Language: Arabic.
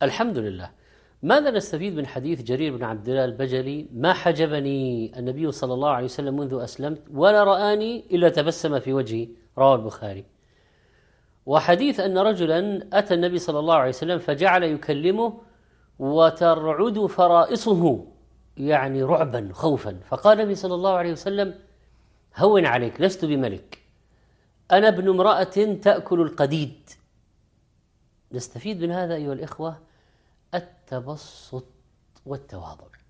الحمد لله. ماذا نستفيد من حديث جرير بن عبد الله البجلي: ما حجبني النبي صلى الله عليه وسلم منذ أسلمت ولا رآني إلا تبسم في وجهي، رواه البخاري. وحديث أن رجلا أتى النبي صلى الله عليه وسلم فجعل يكلمه وترعد فرائصه، يعني رعبا خوفا، فقال النبي صلى الله عليه وسلم: هون عليك، لست بملك، أنا ابن امرأة تأكل القديد. نستفيد من هذا أيها الإخوة التبسط والتواضع.